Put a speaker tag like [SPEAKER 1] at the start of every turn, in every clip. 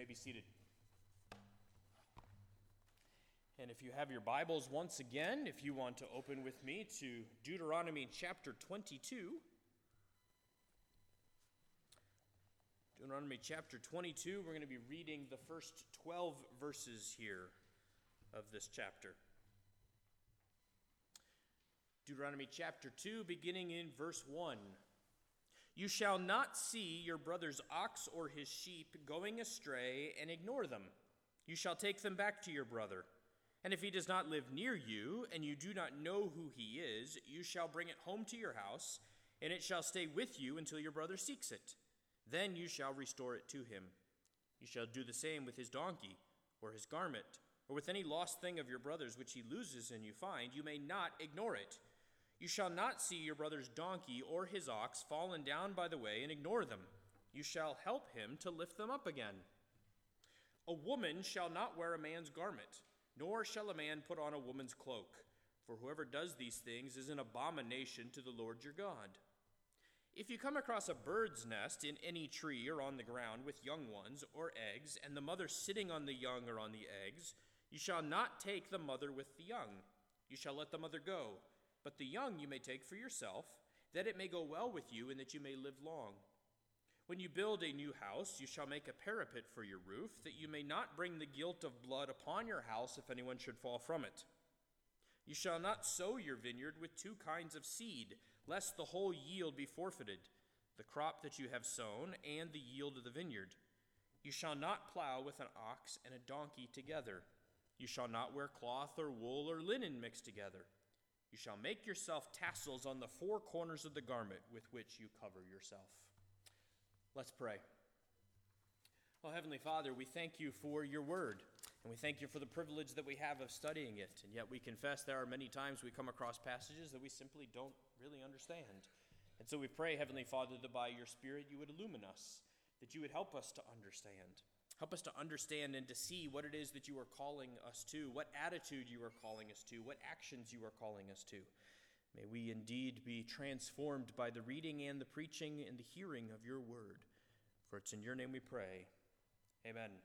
[SPEAKER 1] be seated. And if you have your Bibles once again, if you want to open with me to Deuteronomy chapter 22. Deuteronomy chapter 22, we're going to be reading the first 12 verses here of this chapter. Deuteronomy chapter 2, beginning in verse 1. You shall not see your brother's ox or his sheep going astray and ignore them. You shall take them back to your brother. And if he does not live near you, and you do not know who he is, you shall bring it home to your house, and it shall stay with you until your brother seeks it. Then you shall restore it to him. You shall do the same with his donkey, or his garment, or with any lost thing of your brother's which he loses and you find. You may not ignore it. You shall not see your brother's donkey or his ox fallen down by the way and ignore them. You shall help him to lift them up again. A woman shall not wear a man's garment, nor shall a man put on a woman's cloak, for whoever does these things is an abomination to the Lord your God. If you come across a bird's nest in any tree or on the ground with young ones or eggs, and the mother sitting on the young or on the eggs, you shall not take the mother with the young. You shall let the mother go. But the young you may take for yourself, that it may go well with you and that you may live long. When you build a new house, you shall make a parapet for your roof, that you may not bring the guilt of blood upon your house if anyone should fall from it. You shall not sow your vineyard with two kinds of seed, lest the whole yield be forfeited, the crop that you have sown and the yield of the vineyard. You shall not plow with an ox and a donkey together. You shall not wear cloth or wool or linen mixed together. You shall make yourself tassels on the four corners of the garment with which you cover yourself. Let's pray. Oh, Heavenly Father, we thank you for your word, and we thank you for the privilege that we have of studying it. And yet we confess there are many times we come across passages that we simply don't really understand. And so we pray, Heavenly Father, that by your Spirit you would illumine us, that you would help us to understand. Help us to understand and to see what it is that you are calling us to, what attitude you are calling us to, what actions you are calling us to. May we indeed be transformed by the reading and the preaching and the hearing of your word. For it's in your name we pray. Amen.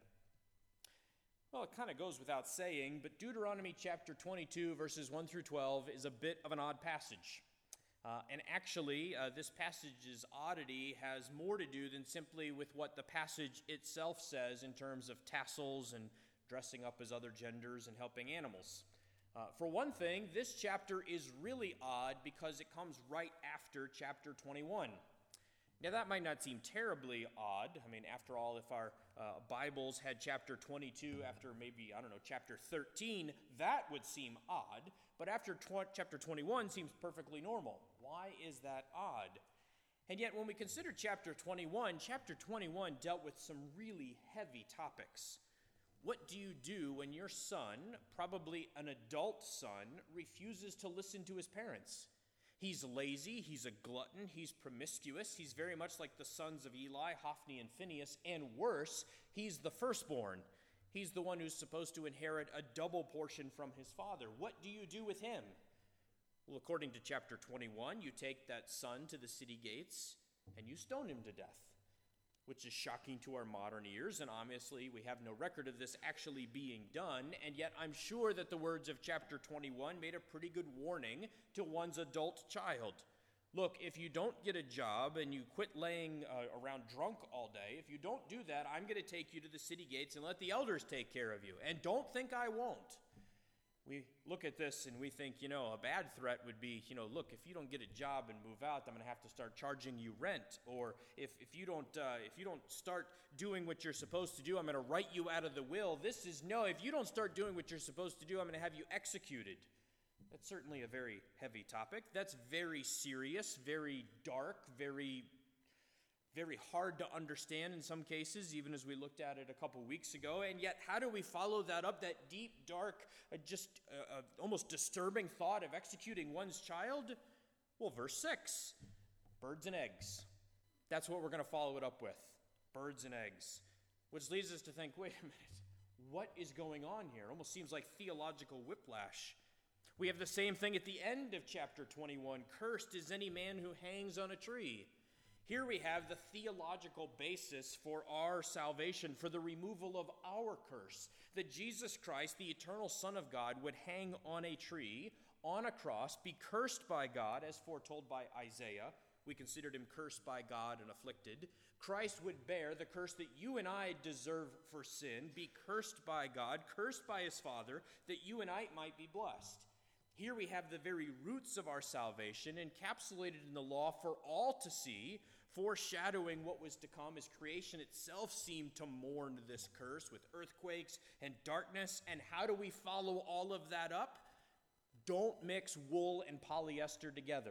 [SPEAKER 1] Well, it kind of goes without saying, but Deuteronomy chapter 22, verses 1 through 12 is a bit of an odd passage. And actually, this passage's oddity has more to do than simply with what the passage itself says in terms of tassels and dressing up as other genders and helping animals. For one thing, this chapter is really odd because it comes right after chapter 21. Now, that might not seem terribly odd. I mean, after all, if our Bibles had chapter 22 after maybe, chapter 13, that would seem odd. But after chapter 21 seems perfectly normal. Why is that odd? And yet, when we consider chapter 21 dealt with some really heavy topics. What do you do when your son, probably an adult son, refuses to listen to his parents? He's lazy, he's a glutton, he's promiscuous, he's very much like the sons of Eli, Hophni and Phinehas, and worse, he's the firstborn. He's the one who's supposed to inherit a double portion from his father. What do you do with him? Well, according to chapter 21, you take that son to the city gates and you stone him to death, which is shocking to our modern ears, and obviously we have no record of this actually being done, and yet I'm sure that the words of chapter 21 made a pretty good warning to one's adult child. Look, if you don't get a job and you quit laying around drunk all day, if you don't do that, I'm going to take you to the city gates and let the elders take care of you, and don't think I won't. We look at this and we think, a bad threat would be, look, if you don't get a job and move out, I'm going to have to start charging you rent. Or if you don't start doing what you're supposed to do, I'm going to write you out of the will. This is no, if you don't start doing what you're supposed to do, I'm going to have you executed. That's certainly a very heavy topic. That's very serious, very dark, very hard to understand in some cases, even as we looked at it a couple weeks ago. And yet, how do we follow that up, that deep, dark, almost disturbing thought of executing one's child? Well, verse 6, birds and eggs. That's what we're going to follow it up with, birds and eggs. Which leads us to think, wait a minute, what is going on here? It almost seems like theological whiplash. We have the same thing at the end of chapter 21. Cursed is any man who hangs on a tree. Here we have the theological basis for our salvation, for the removal of our curse, that Jesus Christ, the eternal Son of God, would hang on a tree, on a cross, be cursed by God, as foretold by Isaiah. We considered him cursed by God and afflicted. Christ would bear the curse that you and I deserve for sin, be cursed by God, cursed by his Father, that you and I might be blessed. Here we have the very roots of our salvation encapsulated in the law for all to see, foreshadowing what was to come as creation itself seemed to mourn this curse with earthquakes and darkness. And how do we follow all of that up? Don't mix wool and polyester together.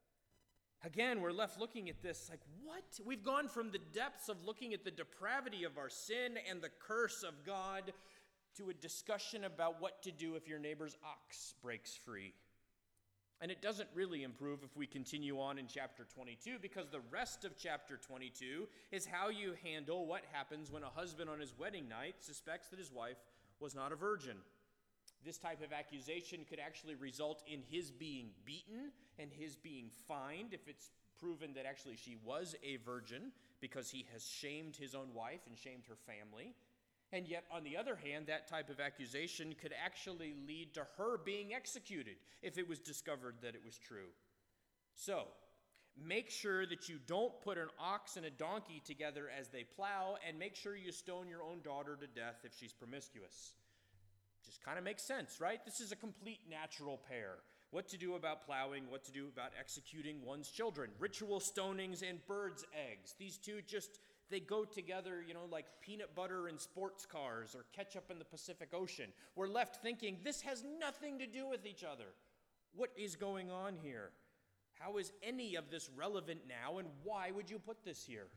[SPEAKER 1] Again, we're left looking at this like, what? We've gone from the depths of looking at the depravity of our sin and the curse of God to a discussion about what to do if your neighbor's ox breaks free. And it doesn't really improve if we continue on in chapter 22, because the rest of chapter 22 is how you handle what happens when a husband on his wedding night suspects that his wife was not a virgin. This type of accusation could actually result in his being beaten and his being fined if it's proven that actually she was a virgin, because he has shamed his own wife and shamed her family. And yet, on the other hand, that type of accusation could actually lead to her being executed if it was discovered that it was true. So, make sure that you don't put an ox and a donkey together as they plow, and make sure you stone your own daughter to death if she's promiscuous. Just kind of makes sense, right? This is a complete natural pair. What to do about plowing, what to do about executing one's children. Ritual stonings and birds' eggs. These two just, they go together, like peanut butter in sports cars or ketchup in the Pacific Ocean. We're left thinking, this has nothing to do with each other. What is going on here? How is any of this relevant now, and why would you put this here?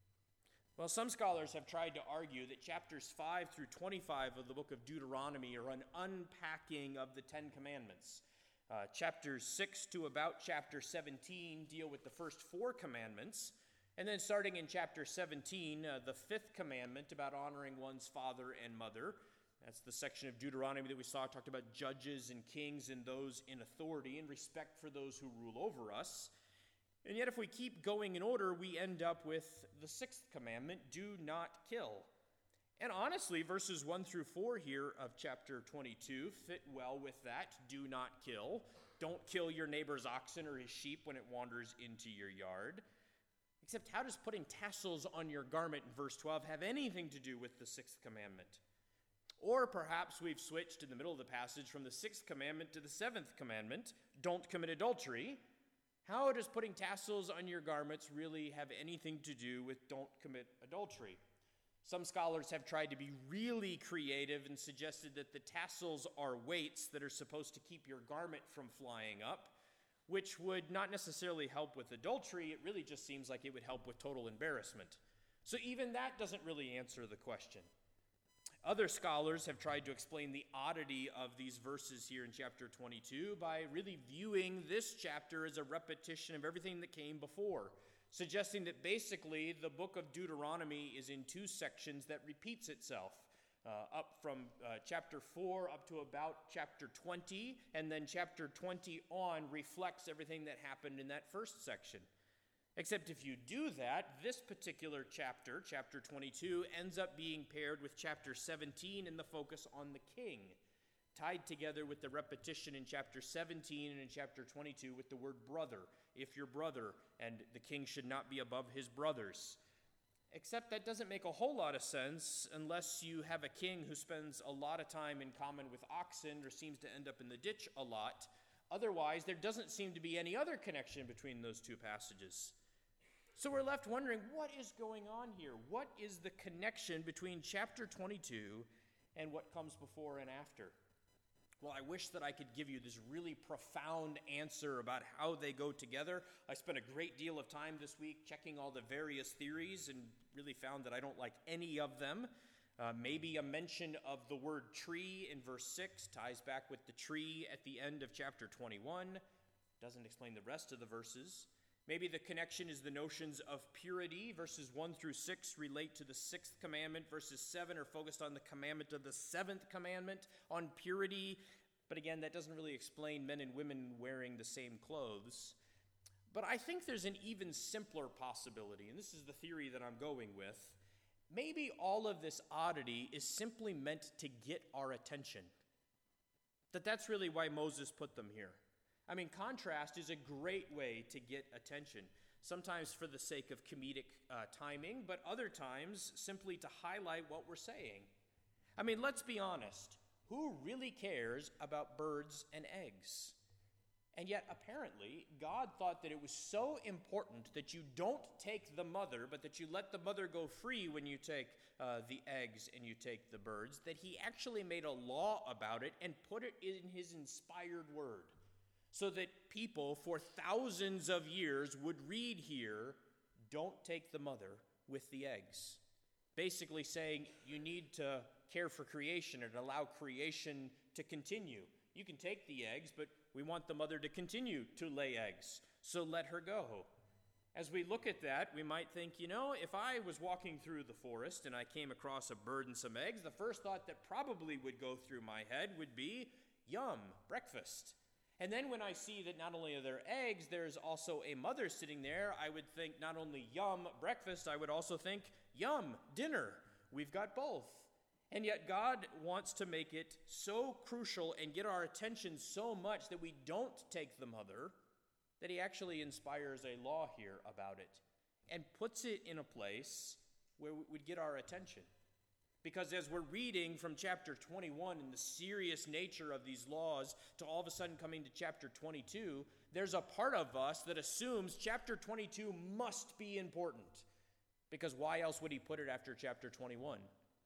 [SPEAKER 1] Well, some scholars have tried to argue that chapters 5 through 25 of the book of Deuteronomy are an unpacking of the Ten Commandments. Chapters 6 to about chapter 17 deal with the first 4 commandments. And then starting in chapter 17, the 5th commandment about honoring one's father and mother. That's the section of Deuteronomy that we saw, talked about judges and kings and those in authority and respect for those who rule over us. And yet if we keep going in order, we end up with the 6th commandment, do not kill. And honestly, verses 1 through 4 here of chapter 22 fit well with that. Do not kill. Don't kill your neighbor's oxen or his sheep when it wanders into your yard. Except how does putting tassels on your garment in verse 12 have anything to do with the 6th commandment? Or perhaps we've switched in the middle of the passage from the 6th commandment to the 7th commandment, don't commit adultery. How does putting tassels on your garments really have anything to do with don't commit adultery? Some scholars have tried to be really creative and suggested that the tassels are weights that are supposed to keep your garment from flying up, which would not necessarily help with adultery. It really just seems like it would help with total embarrassment. So even that doesn't really answer the question. Other scholars have tried to explain the oddity of these verses here in chapter 22 by really viewing this chapter as a repetition of everything that came before, suggesting that basically the book of Deuteronomy is in 2 sections that repeats itself, up from chapter 4 up to about chapter 20, and then chapter 20 on reflects everything that happened in that first section. Except if you do that, this particular chapter, chapter 22, ends up being paired with chapter 17 and the focus on the king, tied together with the repetition in chapter 17 and in chapter 22 with the word brother, if your brother, and the king should not be above his brothers. Except that doesn't make a whole lot of sense unless you have a king who spends a lot of time in common with oxen or seems to end up in the ditch a lot. Otherwise, there doesn't seem to be any other connection between those 2 passages. So we're left wondering, what is going on here? What is the connection between chapter 22 and what comes before and after? Well, I wish that I could give you this really profound answer about how they go together. I spent a great deal of time this week checking all the various theories and really found that I don't like any of them. Maybe a mention of the word tree in verse 6 ties back with the tree at the end of chapter 21. Doesn't explain the rest of the verses. Maybe the connection is the notions of purity. Verses 1 through 6 relate to the 6th commandment. Verses 7 are focused on the commandment of the 7th commandment on purity. But again, that doesn't really explain men and women wearing the same clothes. But I think there's an even simpler possibility, and this is the theory that I'm going with. Maybe all of this oddity is simply meant to get our attention. That's really why Moses put them here. I mean, contrast is a great way to get attention, sometimes for the sake of comedic timing, but other times simply to highlight what we're saying. I mean, let's be honest. Who really cares about birds and eggs? And yet, apparently, God thought that it was so important that you don't take the mother, but that you let the mother go free when you take the eggs and you take the birds, that he actually made a law about it and put it in his inspired word, so that people for thousands of years would read here, don't take the mother with the eggs. Basically saying you need to care for creation and allow creation to continue. You can take the eggs, but we want the mother to continue to lay eggs, so let her go. As we look at that, we might think, if I was walking through the forest and I came across a bird and some eggs, the first thought that probably would go through my head would be, yum, breakfast. And then when I see that not only are there eggs, there's also a mother sitting there, I would think not only yum, breakfast, I would also think, yum, dinner. We've got both. And yet God wants to make it so crucial and get our attention so much that we don't take the mother, that he actually inspires a law here about it and puts it in a place where it would get our attention. Because as we're reading from chapter 21 and the serious nature of these laws to all of a sudden coming to chapter 22, there's a part of us that assumes chapter 22 must be important. Because why else would he put it after chapter 21?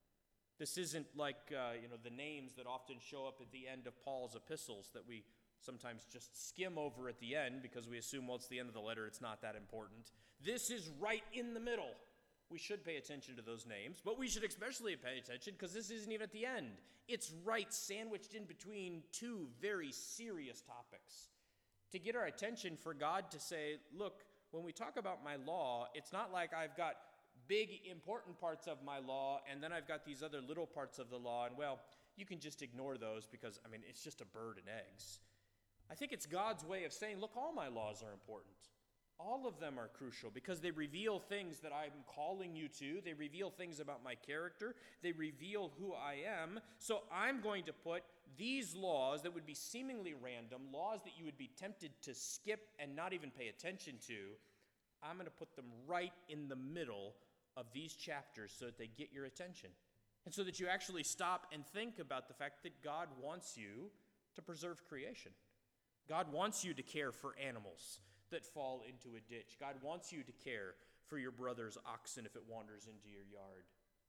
[SPEAKER 1] This isn't like, the names that often show up at the end of Paul's epistles that we sometimes just skim over at the end because we assume, it's the end of the letter, it's not that important. This is right in the middle. We should pay attention to those names, but we should especially pay attention because this isn't even at the end. It's right sandwiched in between two very serious topics. To get our attention for God to say, look, when we talk about my law, it's not like I've got big important parts of my law and then I've got these other little parts of the law and you can just ignore those because it's just a bird and eggs. I think it's God's way of saying, look, all my laws are important. All of them are crucial because they reveal things that I'm calling you to. They reveal things about my character. They reveal who I am. So I'm going to put these laws that would be seemingly random, laws that you would be tempted to skip and not even pay attention to, I'm going to put them right in the middle of these chapters so that they get your attention. And so that you actually stop and think about the fact that God wants you to preserve creation. God wants you to care for animals that fall into a ditch. God wants you to care for your brother's oxen if it wanders into your yard.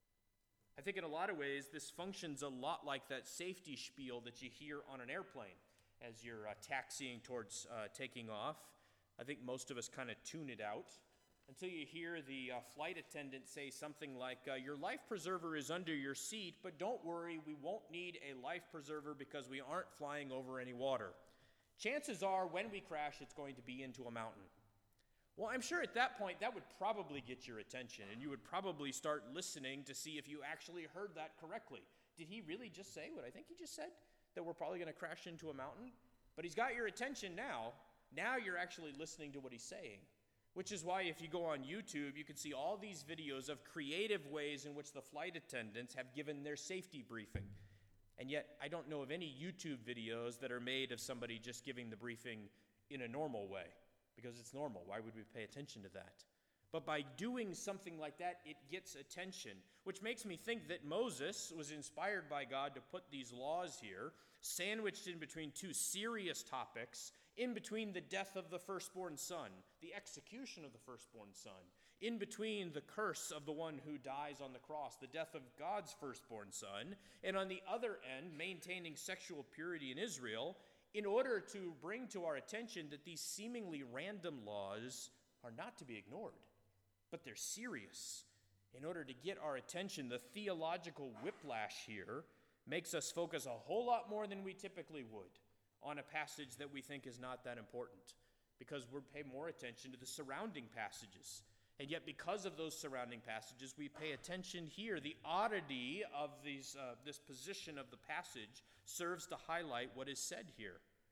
[SPEAKER 1] I think in a lot of ways this functions a lot like that safety spiel that you hear on an airplane as you're taxiing towards taking off. I think most of us kind of tune it out until you hear the flight attendant say something like, your life preserver is under your seat, but don't worry, we won't need a life preserver because we aren't flying over any water. Chances are when we crash, it's going to be into a mountain. Well, I'm sure at that point that would probably get your attention, and you would probably start listening to see if you actually heard that correctly. Did he really just say what I think he just said? That we're probably going to crash into a mountain? But he's got your attention now. Now you're actually listening to what he's saying. Which is why if you go on YouTube, you can see all these videos of creative ways in which the flight attendants have given their safety briefing. And yet, I don't know of any YouTube videos that are made of somebody just giving the briefing in a normal way, because it's normal. Why would we pay attention to that? But by doing something like that, it gets attention, which makes me think that Moses was inspired by God to put these laws here, sandwiched in between two serious topics, in between the death of the firstborn son, the execution of the firstborn son, in between the curse of the one who dies on the cross, the death of God's firstborn son, and on the other end, maintaining sexual purity in Israel, in order to bring to our attention that these seemingly random laws are not to be ignored, but they're serious. In order to get our attention, the theological whiplash here makes us focus a whole lot more than we typically would on a passage that we think is not that important, because we pay more attention to the surrounding passages. And yet because of those surrounding passages, we pay attention here. The oddity of this position of the passage serves to highlight what is said here.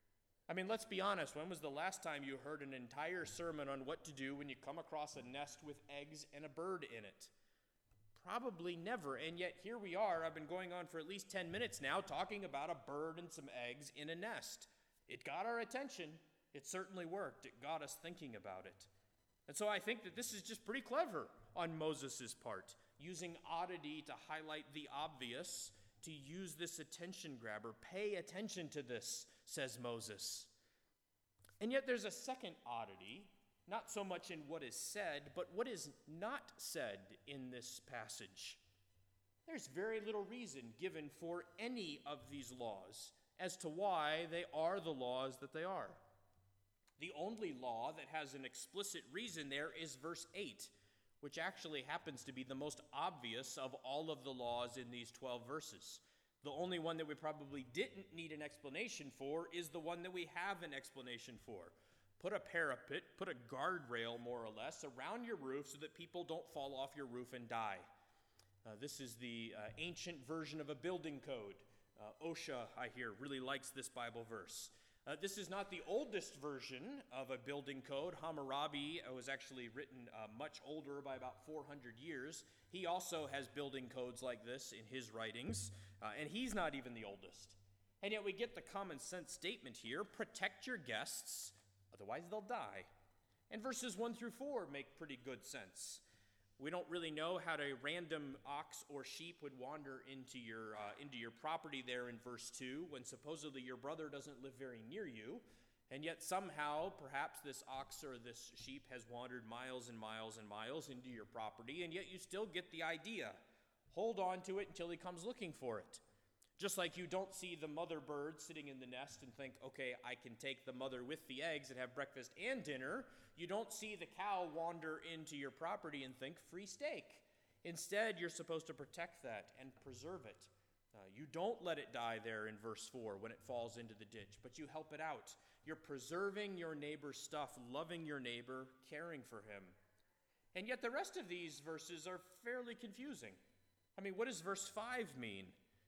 [SPEAKER 1] I mean, let's be honest. When was the last time you heard an entire sermon on what to do when you come across a nest with eggs and a bird in it? Probably never. And yet here we are. I've been going on for at least 10 minutes now talking about a bird and some eggs in a nest. It got our attention. It certainly worked. It got us thinking about it. And so I think that this is just pretty clever on Moses' part, using oddity to highlight the obvious, to use this attention grabber. Pay attention to this, says Moses. And yet there's a second oddity, not so much in what is said, but what is not said in this passage. There's very little reason given for any of these laws as to why they are the laws that they are. The only law that has an explicit reason there is verse 8, which actually happens to be the most obvious of all of the laws in these 12 verses. The only one that we probably didn't need an explanation for is the one that we have an explanation for. Put a parapet, put a guardrail more or less around your roof so that people don't fall off your roof and die. This is the ancient version of a building code. OSHA, I hear, really likes this Bible verse. This is not the oldest version of a building code. Hammurabi was actually written much older by about 400 years. He also has building codes like this in his writings, and he's not even the oldest. And yet we get the common sense statement here: protect your guests, otherwise they'll die. And verses 1 through 4 make pretty good sense. We don't really know how a random ox or sheep would wander into your property there in verse 2, when supposedly your brother doesn't live very near you, and yet somehow perhaps this ox or this sheep has wandered miles and miles and miles into your property, and yet you still get the idea. Hold on to it until he comes looking for it. Just like you don't see the mother bird sitting in the nest and think, okay, I can take the mother with the eggs and have breakfast and dinner. You don't see the cow wander into your property and think, free steak. Instead, you're supposed to protect that and preserve it. You don't let it die there in verse 4 when it falls into the ditch, but you help it out. You're preserving your neighbor's stuff, loving your neighbor, caring for him. And yet the rest of these verses are fairly confusing. I mean, what does verse 5 mean?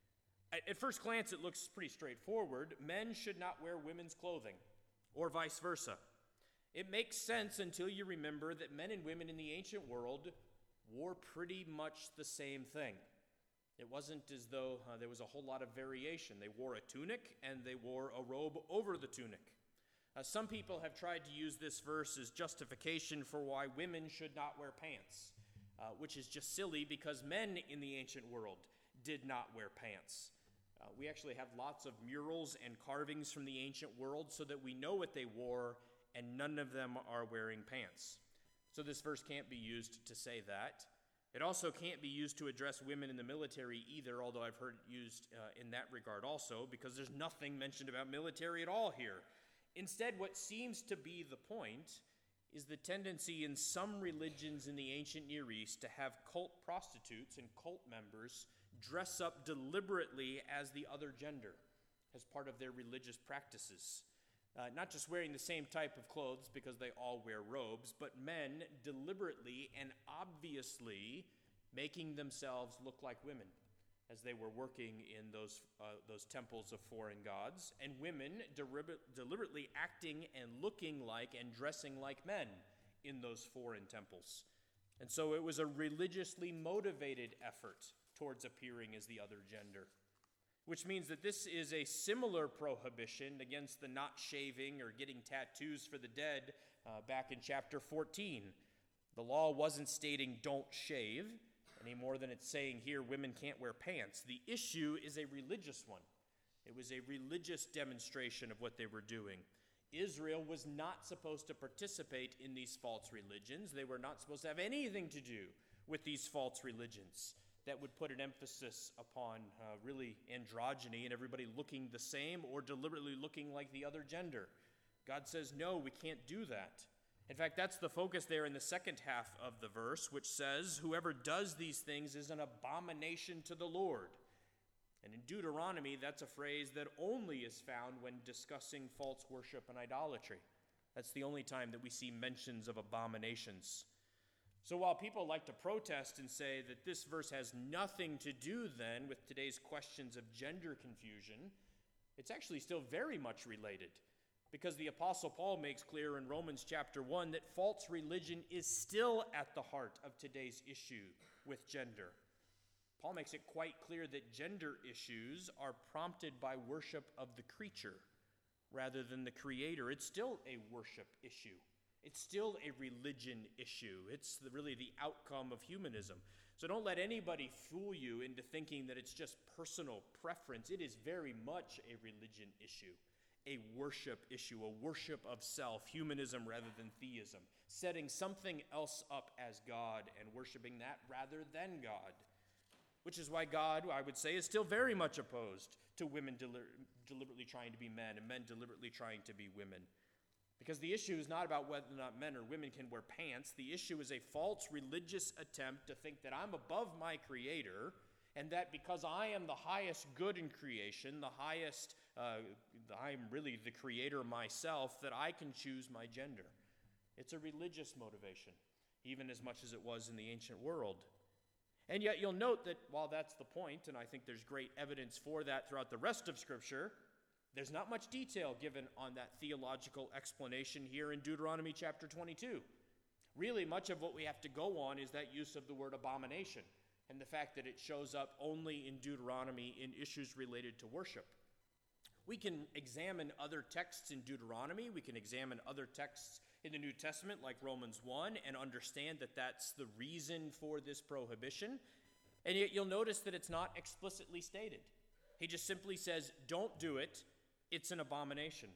[SPEAKER 1] At first glance, it looks pretty straightforward. Men should not wear women's clothing, or vice versa. It makes sense until you remember that men and women in the ancient world wore pretty much the same thing. It wasn't as though there was a whole lot of variation. They wore a tunic, and they wore a robe over the tunic. Some people have tried to use this verse as justification for why women should not wear pants, which is just silly because men in the ancient world did not wear pants. We actually have lots of murals and carvings from the ancient world so that we know what they wore, and none of them are wearing pants. So this verse can't be used to say that. It also can't be used to address women in the military either, although I've heard it used in that regard also, because there's nothing mentioned about military at all here. Instead, what seems to be the point is the tendency in some religions in the ancient Near East to have cult prostitutes and cult members dress up deliberately as the other gender as part of their religious practices. Not just wearing the same type of clothes because they all wear robes, but men deliberately and obviously making themselves look like women as they were working in those temples of foreign gods, and women deliberately acting and looking like and dressing like men in those foreign temples. And so it was a religiously motivated effort towards appearing as the other gender, which means that this is a similar prohibition against the not shaving or getting tattoos for the dead back in chapter 14. The law wasn't stating don't shave any more than it's saying here women can't wear pants. The issue is a religious one. It was a religious demonstration of what they were doing. Israel was not supposed to participate in these false religions. They were not supposed to have anything to do with these false religions that would put an emphasis upon really androgyny and everybody looking the same or deliberately looking like the other gender. God says, no, we can't do that. In fact, that's the focus there in the second half of the verse, which says, whoever does these things is an abomination to the Lord. And in Deuteronomy, that's a phrase that only is found when discussing false worship and idolatry. That's the only time that we see mentions of abominations. So while people like to protest and say that this verse has nothing to do then with today's questions of gender confusion, it's actually still very much related, Because the Apostle Paul makes clear in Romans chapter 1 that false religion is still at the heart of today's issue with gender. Paul makes it quite clear that gender issues are prompted by worship of the creature rather than the Creator. It's still a worship issue. It's still a religion issue. It's really the outcome of humanism. So don't let anybody fool you into thinking that it's just personal preference. It is very much a religion issue, a worship issue, a worship of self, humanism rather than theism, setting something else up as God and worshiping that rather than God. Which is why God, I would say, is still very much opposed to women deliberately trying to be men and men deliberately trying to be women. Because the issue is not about whether or not men or women can wear pants. The issue is a false religious attempt to think that I'm above my Creator and that because I am the highest good in creation, I'm really the Creator myself, that I can choose my gender. It's a religious motivation, even as much as it was in the ancient world. And yet you'll note that while that's the point, and I think there's great evidence for that throughout the rest of Scripture, there's not much detail given on that theological explanation here in Deuteronomy chapter 22. Really, much of what we have to go on is that use of the word abomination and the fact that it shows up only in Deuteronomy in issues related to worship. We can examine other texts in Deuteronomy. We can examine other texts in the New Testament, like Romans 1, and understand that that's the reason for this prohibition. And yet you'll notice that it's not explicitly stated. He just simply says, don't do it. It's an abomination.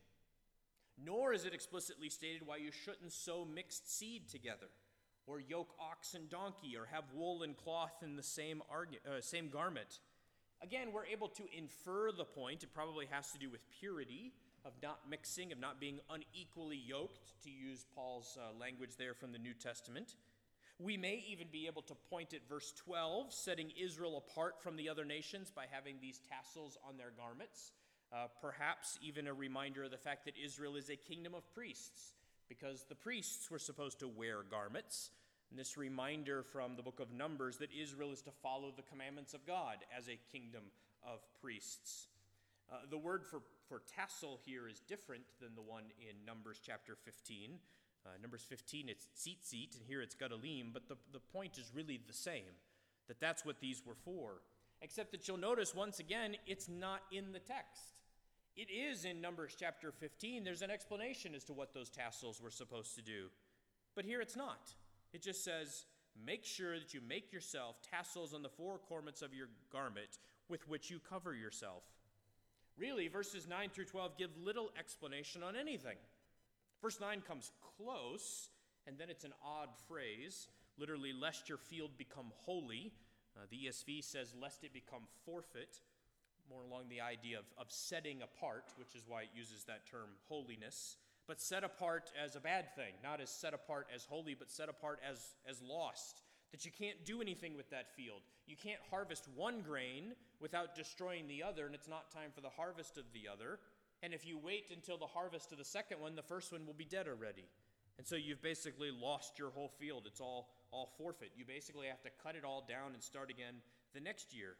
[SPEAKER 1] Nor is it explicitly stated why you shouldn't sow mixed seed together, or yoke ox and donkey, or have wool and cloth in the same garment. Again, we're able to infer the point. It probably has to do with purity, of not mixing, of not being unequally yoked, to use Paul's language there from the New Testament. We may even be able to point at verse 12, setting Israel apart from the other nations by having these tassels on their garments. Perhaps even a reminder of the fact that Israel is a kingdom of priests, because the priests were supposed to wear garments. And this reminder from the book of Numbers that Israel is to follow the commandments of God as a kingdom of priests. The word for tassel here is different than the one in Numbers chapter 15. Numbers 15, it's tzitzit, and here it's gadolim, but the point is really the same, that that's what these were for. Except that you'll notice, once again, it's not in the text. It is in Numbers chapter 15. There's an explanation as to what those tassels were supposed to do. But here it's not. It just says, make sure that you make yourself tassels on the four corners of your garment with which you cover yourself. Really, verses 9 through 12 give little explanation on anything. Verse 9 comes close, and then it's an odd phrase, literally, lest your field become holy. The ESV says, lest it become forfeit, more along the idea of setting apart, which is why it uses that term holiness. But set apart as a bad thing, not as set apart as holy, but set apart as lost. That you can't do anything with that field. You can't harvest one grain without destroying the other, and it's not time for the harvest of the other. And if you wait until the harvest of the second one, the first one will be dead already. And so you've basically lost your whole field. It's all forfeit. You basically have to cut it all down and start again the next year.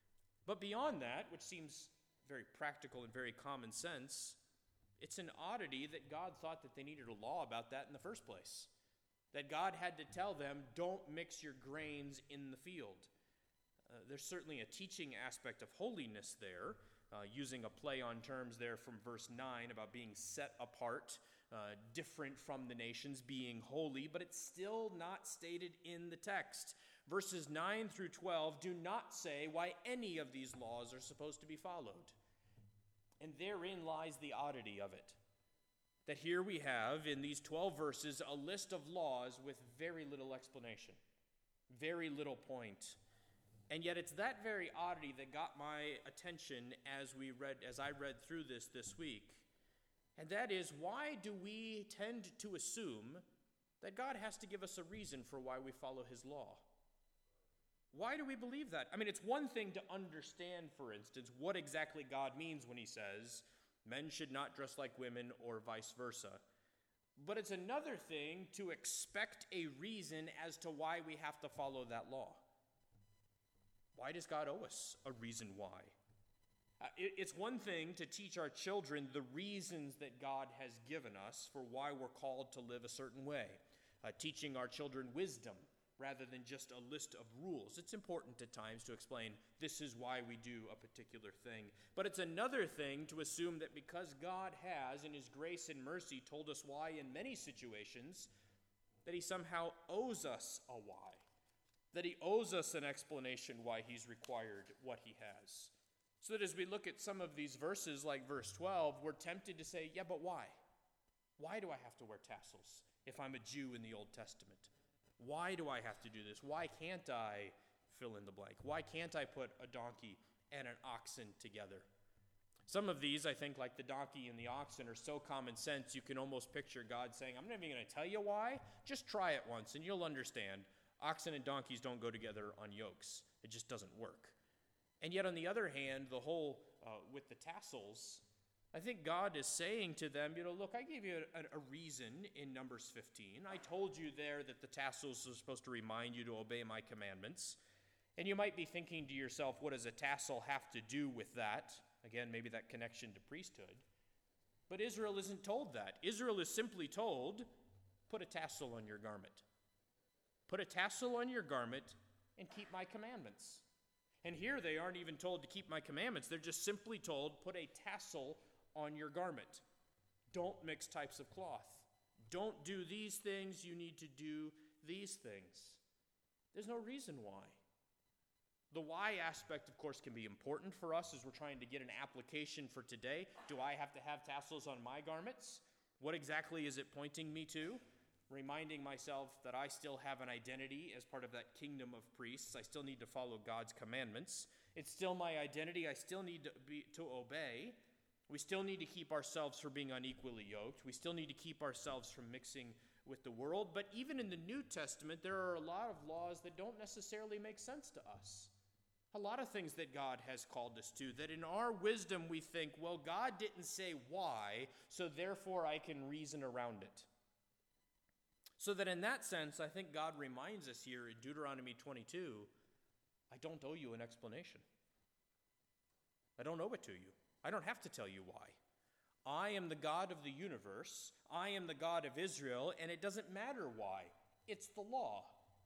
[SPEAKER 1] But beyond that, which seems very practical and very common sense, it's an oddity that God thought that they needed a law about that in the first place. That God had to tell them, don't mix your grains in the field. There's certainly a teaching aspect of holiness there, using a play on terms there from verse 9 about being set apart, different from the nations, being holy, but it's still not stated in the text. Verses 9 through 12 do not say why any of these laws are supposed to be followed. And therein lies the oddity of it. That here we have, in these 12 verses, a list of laws with very little explanation, very little point. And yet it's that very oddity that got my attention as I read through this week. And that is, why do we tend to assume that God has to give us a reason for why we follow his law? Why do we believe that? I mean, it's one thing to understand, for instance, what exactly God means when he says men should not dress like women or vice versa. But it's another thing to expect a reason as to why we have to follow that law. Why does God owe us a reason why? It's one thing to teach our children the reasons that God has given us for why we're called to live a certain way, teaching our children wisdom rather than just a list of rules. It's important at times to explain this is why we do a particular thing. But it's another thing to assume that because God has, in his grace and mercy, told us why in many situations, that he somehow owes us a why, that he owes us an explanation why he's required what he has. So that as we look at some of these verses, like verse 12, we're tempted to say, yeah, but why? Why do I have to wear tassels if I'm a Jew in the Old Testament? Why do I have to do this? Why can't I fill in the blank? Why can't I put a donkey and an oxen together? Some of these, I think, like the donkey and the oxen, are so common sense you can almost picture God saying, I'm not even going to tell you why. Just try it once and you'll understand. Oxen and donkeys don't go together on yokes. It just doesn't work. And yet, on the other hand, the whole, with the tassels, I think God is saying to them, look, I gave you a reason in Numbers 15. I told you there that the tassels are supposed to remind you to obey my commandments. And you might be thinking to yourself, what does a tassel have to do with that? Again, maybe that connection to priesthood. But Israel isn't told that. Israel is simply told, put a tassel on your garment. Put a tassel on your garment and keep my commandments. And here they aren't even told to keep my commandments. They're just simply told, put a tassel on your garment. Don't mix types of cloth. Don't do these things. You need to do these things. There's no reason why. The why aspect, of course, can be important for us as we're trying to get an application for today. Do I have to have tassels on my garments? What exactly is it pointing me to? Reminding myself that I still have an identity as part of that kingdom of priests. I still need to follow God's commandments. It's still my identity. I still need to obey. We still need to keep ourselves from being unequally yoked. We still need to keep ourselves from mixing with the world. But even in the New Testament, there are a lot of laws that don't necessarily make sense to us. A lot of things that God has called us to, that in our wisdom we think, well, God didn't say why, so therefore I can reason around it. So that in that sense, I think God reminds us here in Deuteronomy 22, I don't owe you an explanation. I don't owe it to you. I don't have to tell you why. I am the God of the universe. I am the God of Israel, and it doesn't matter why. It's the law.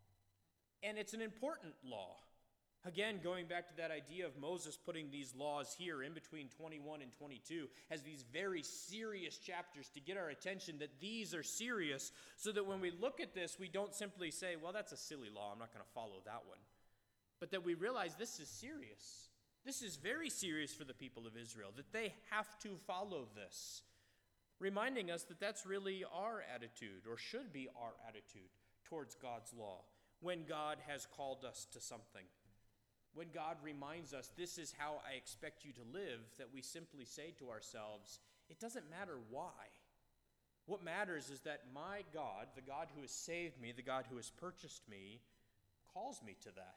[SPEAKER 1] And it's an important law. Again, going back to that idea of Moses putting these laws here in between 21 and 22 as these very serious chapters to get our attention that these are serious, so that when we look at this, we don't simply say, well, that's a silly law, I'm not going to follow that one. But that we realize this is serious. This is very serious for the people of Israel, that they have to follow this, reminding us that that's really our attitude, or should be our attitude, towards God's law when God has called us to something. When God reminds us, this is how I expect you to live, that we simply say to ourselves, it doesn't matter why. What matters is that my God, the God who has saved me, the God who has purchased me, calls me to that.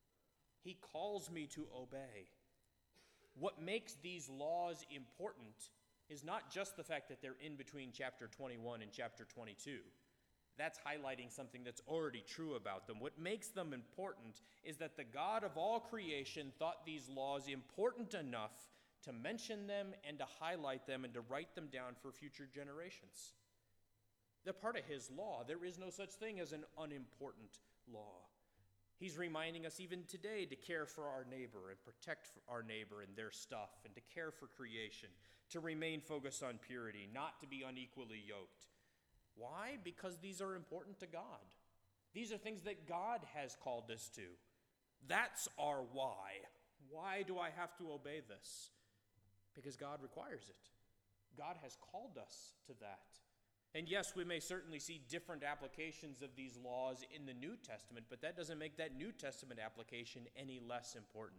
[SPEAKER 1] He calls me to obey. What makes these laws important is not just the fact that they're in between chapter 21 and chapter 22. That's highlighting something that's already true about them. What makes them important is that the God of all creation thought these laws important enough to mention them and to highlight them and to write them down for future generations. They're part of his law. There is no such thing as an unimportant law. He's reminding us even today to care for our neighbor and protect our neighbor and their stuff, and to care for creation, to remain focused on purity, not to be unequally yoked. Why? Because these are important to God. These are things that God has called us to. That's our why. Why do I have to obey this? Because God requires it. God has called us to that. And yes, we may certainly see different applications of these laws in the New Testament, but that doesn't make that New Testament application any less important.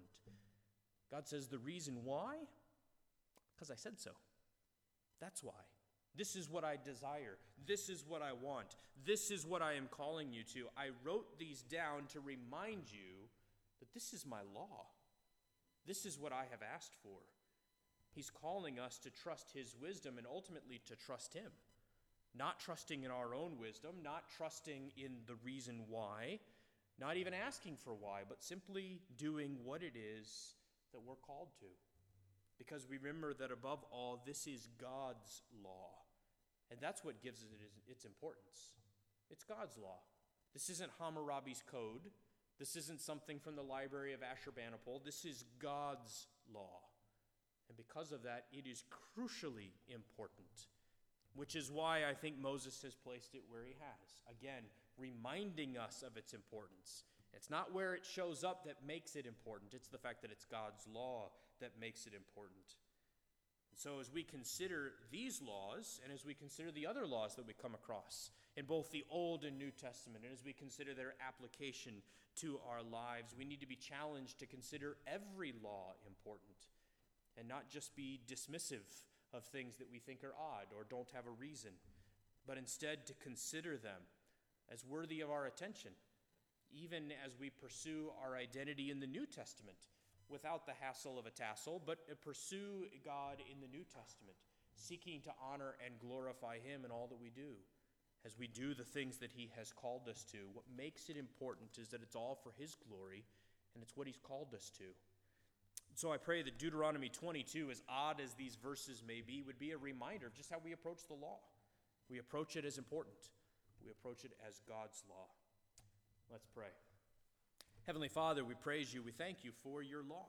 [SPEAKER 1] God says the reason why? Because I said so. That's why. This is what I desire. This is what I want. This is what I am calling you to. I wrote these down to remind you that this is my law. This is what I have asked for. He's calling us to trust his wisdom and ultimately to trust him. Not trusting in our own wisdom, not trusting in the reason why, not even asking for why, but simply doing what it is that we're called to. because we remember that above all, this is God's law. And that's what gives it its importance. It's God's law. This isn't Hammurabi's code. This isn't something from the library of Ashurbanipal. This is God's law. And because of that, it is crucially important, which is why I think Moses has placed it where he has. Again, reminding us of its importance. It's not where it shows up that makes it important. It's the fact that it's God's law that makes it important. And so as we consider these laws, and as we consider the other laws that we come across in both the Old and New Testament, and as we consider their application to our lives, we need to be challenged to consider every law important and not just be dismissive of things that we think are odd or don't have a reason, but instead to consider them as worthy of our attention, even as we pursue our identity in the New Testament without the hassle of a tassel, but pursue God in the New Testament, seeking to honor and glorify Him in all that we do. As we do the things that He has called us to, what makes it important is that it's all for His glory, and it's what He's called us to. So I pray that Deuteronomy 22, as odd as these verses may be, would be a reminder of just how we approach the law. We approach it as important. We approach it as God's law. Let's pray. Heavenly Father, we praise you. We thank you for your law.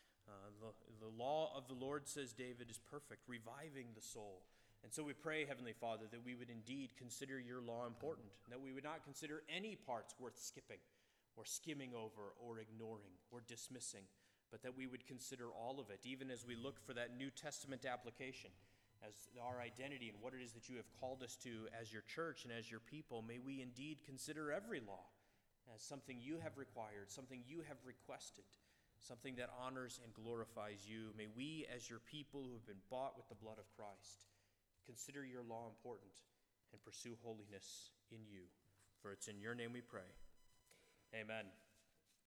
[SPEAKER 1] The law of the Lord, says David, is perfect, reviving the soul. And so we pray, Heavenly Father, that we would indeed consider your law important, and that we would not consider any parts worth skipping or skimming over or ignoring or dismissing, but that we would consider all of it, even as we look for that New Testament application as our identity and what it is that you have called us to as your church and as your people. May we indeed consider every law as something you have required, something you have requested, something that honors and glorifies you. May we, as your people who have been bought with the blood of Christ, consider your law important and pursue holiness in you. For it's in your name we pray. Amen.